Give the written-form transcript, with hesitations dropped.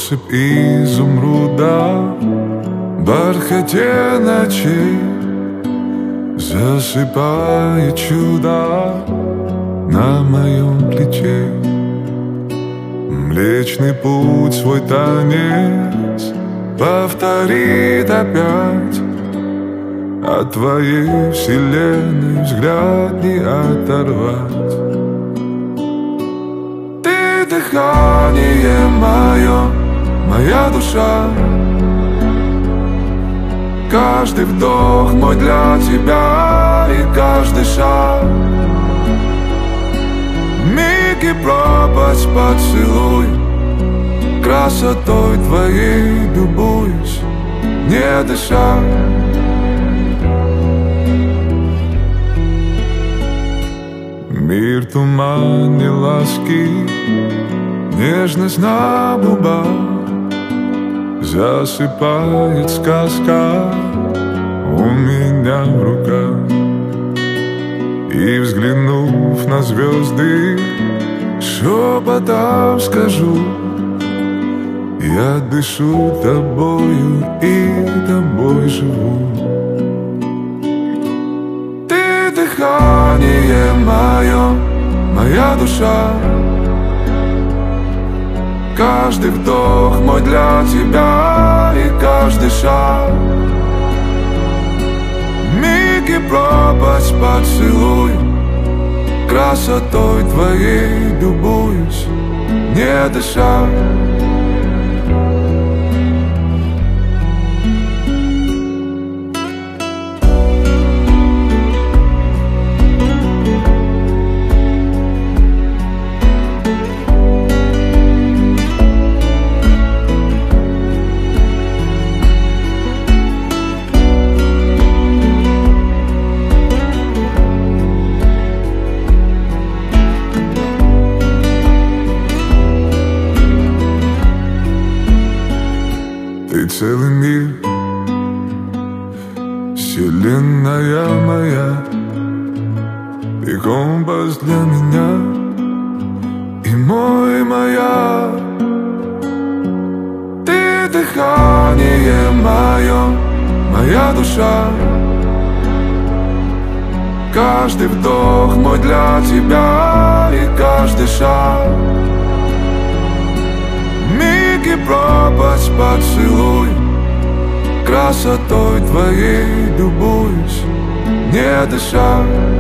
Россыпь изумруда в бархате ночей засыпает чудо на моем плече. Млечный путь свой танец повторит опять, от твоей вселенной взгляд не оторвать. Ты дыхание мое, моя душа, каждый вдох мой для тебя и каждый шаг. Миг и пропасть поцелуй, красотой твоей любуюсь, не дыша. Мир туманней ласки, нежность на губах, засыпает сказка у меня в руках. И взглянув на звезды, шепотом скажу: я дышу тобою и тобой живу. Ты дыхание мое, моя душа, каждый вдох мой для тебя и каждый шаг. Миг и пропасть поцелуй, красотой твоей любуюсь, не дыша. Ты целый мир, вселенная моя, ты компас для меня и мой маяк. Ты дыхание мое, моя душа, каждый вдох мой для тебя и каждый шаг. Миг и пропасть поцелуй, красотой твоей любуюсь, не дыша.